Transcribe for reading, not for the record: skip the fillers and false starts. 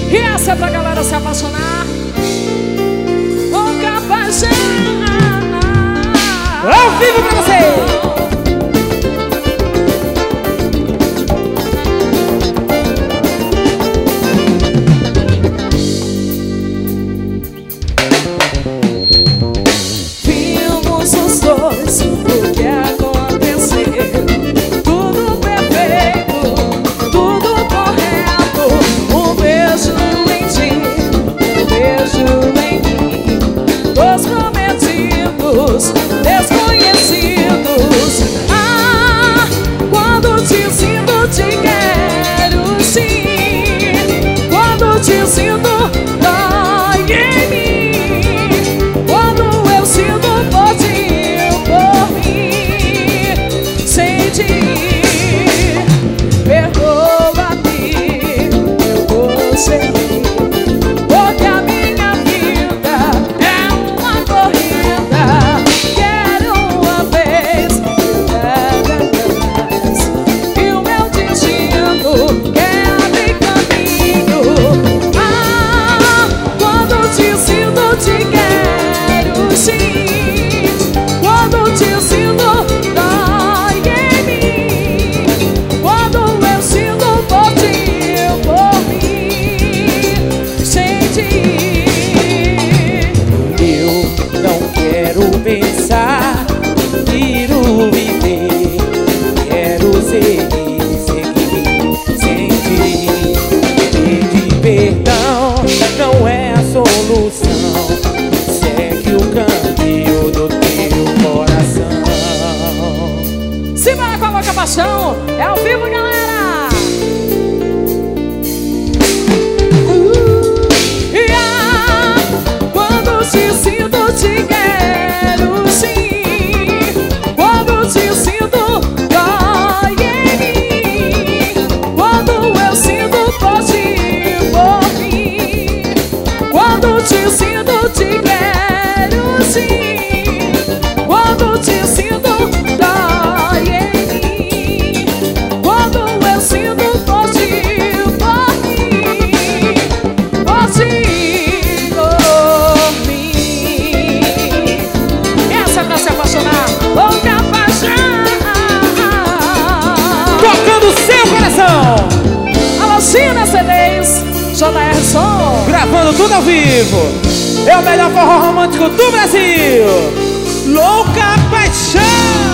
E essa é pra galera se apaixonar. Louca paixão. Ao vivo pra você. Vimos os dois, o que aconteceu. Tudo perfeito, tudo correto. Um beijo em ti, um beijo em mim. Dois prometidos, desconhecidos. Ah, quando te sinto, te quero sim. Quando te sinto, dói em mim. Quando eu sinto por ti, por mim. Sem ti, perdoa-me, eu vou seguir. Porque a minha vida é uma corrida. Quero uma vez, e o meu destino quer abrir caminho. Ah, quando te sinto, te quero sim. Quando te sinto, dói em mim. Quando eu sinto por ti, por mim. Sem ti, Eu não quero pensar, quero viver, quero seguir sem ti. Pedir perdão não é a solução. Segue o caminho do teu coração. simbora com a louca paixão. É ao vivo, galera. Quando te sinto, te quero sim. Quando te sinto, dói em mim. Quando eu sinto por ti, por mim. Quando te sinto, te quero sim. Quando te sinto, dói em mim. Quando eu sinto por ti, por mim. Por ti, por mim. Essa é pra se apaixonar. Louca paixão. Tocando o seu coração. Alô, China CDs, JR Som. Gravando tudo ao vivo. É o melhor forró romântico do Brasil. Louca Paixão.